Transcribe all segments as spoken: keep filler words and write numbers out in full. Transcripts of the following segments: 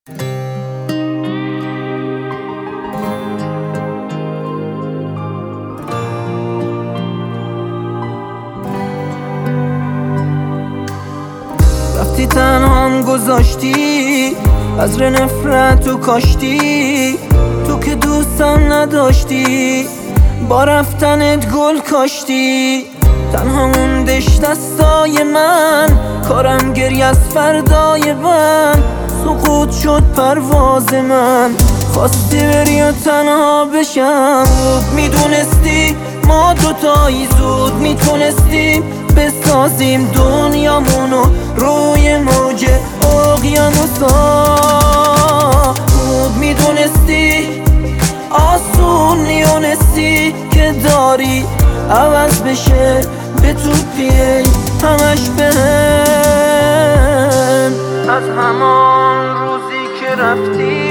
رفتی تنهام گذاشتی، بذر نفرت و کاشتی. تو که دوستم نداشتی، با رفتنت گل کاشتی. تنها موندش دستای من، کارم گریه از فردای من. سقوط شد پرواز من، خواستی بری و تنها بشم. میدونستی ما دوتایی زود میتونستیم بسازیم دنیامونو روی موج اقیانوسا. بود میدونستی آسون نیونستی که داری عوض بشه به تو پیه همش بهم. از همان روزی که رفتی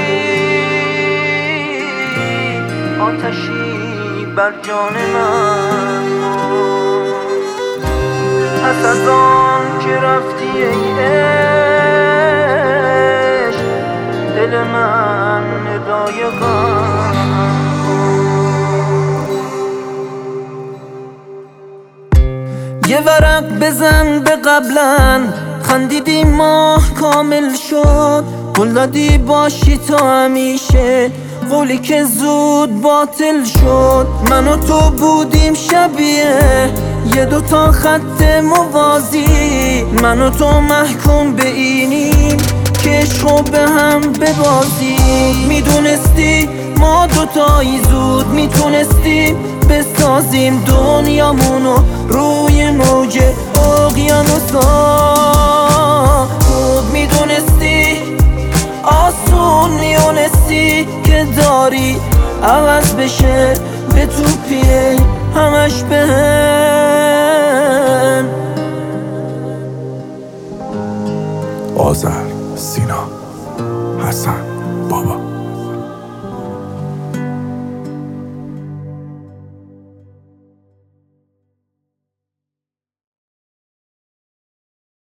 آتشی بر جان من. پس از آن که رفتی ای عشق، دل من ندای غم. یه ورق بزن به قبلن، خندیدی ماه کامل شد. قول دادی باشی تا همیشه، قولی که زود باطل شد. من و تو بودیم شبیه یه دوتا خط موازی. من و تو محکوم به اینیم که عشقو به هم ببازیم. میدونستی ما دوتایی زود میتونستیم بسازیم دنیامونو روی موج اقیانوسا. بود میدونستی آسون نیونستی که داری عوض بشه به تو پیه همش بهم. آذر، سینا، حسن، بابا